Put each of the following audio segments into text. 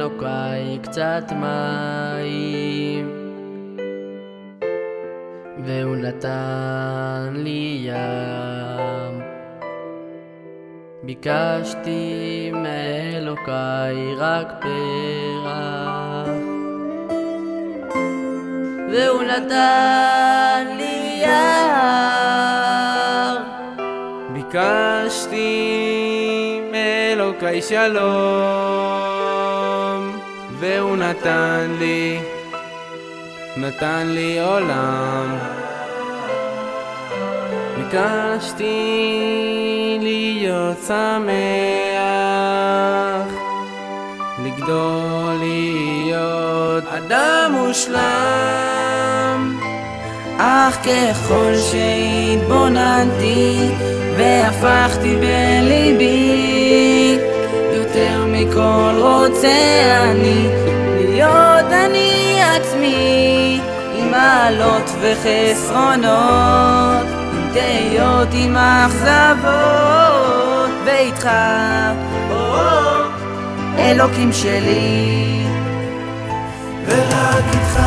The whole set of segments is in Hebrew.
אלוקיי קצת מים, והוא נתן לי ים. ביקשתי מאלוקיי רק פרח, והוא נתן לי יער. ביקשתי מאלוקיי שלום, והוא נתן לי עולם. ביקשתי להיות שמח, לגדול להיות אדם מושלם. אך ככל שהתבוננתי והפכתי בליבי, יותר מכל רוצה אני להיות אני עצמי, עם מעלות וחסרונות, עם תהיות, עם אכזבות, ואיתך אלוקים שלי, ורק איתך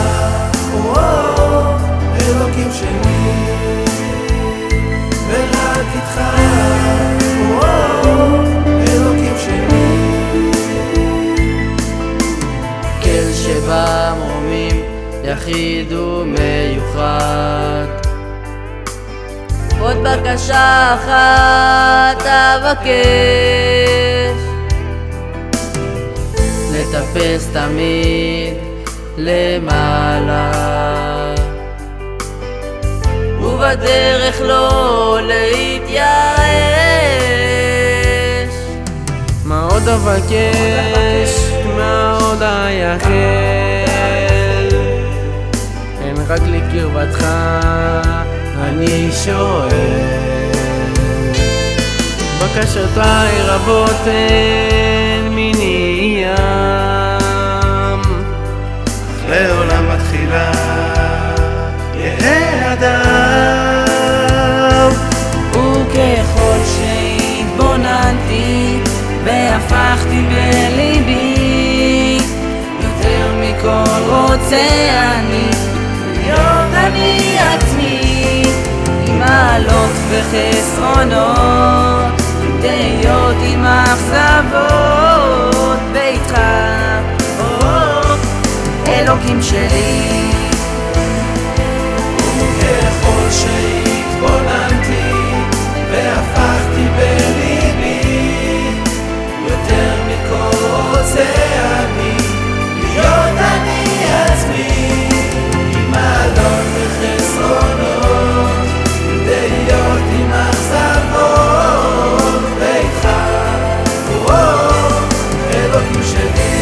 אלוקים שלי, ורק איתך אלוקים שלי. כל שבמרומים יחיד ומיוחד, עוד בקשה אחת אבקש, לטפס תמיד למעלה, ובדרך לא להתייאש. מה עוד אבקש, מה עוד אייחל, אין רק לקרבתך אני שואל. בקשותיי רבות הן מני ים, לעולם התחילה יהא אדם. וככל שהתבוננתי והפכתי בליבי, יותר מכל רוצה אני להיות אני עצמי, עם מעלות וחסרונות, עם תהיות, עם אכזבות, ואיתך אלוקים שלי. וככל שהתבוננתי והפכתי בליבי, יותר מכל רוצה אני להיות אני עצמי, עם מעלות וחסרונות, עם תהיות, עם אכזבות, ואיתך אלוקים שלי.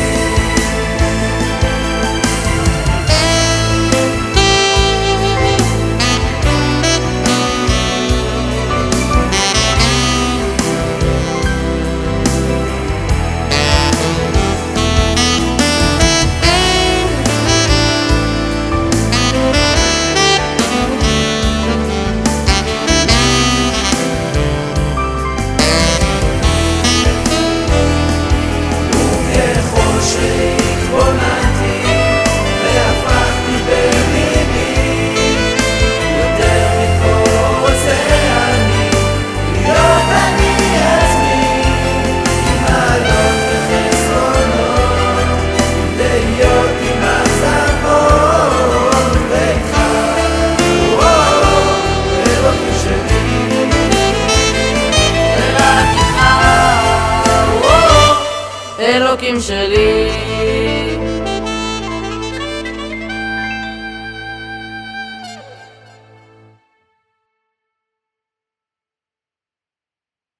אלוקים שלי.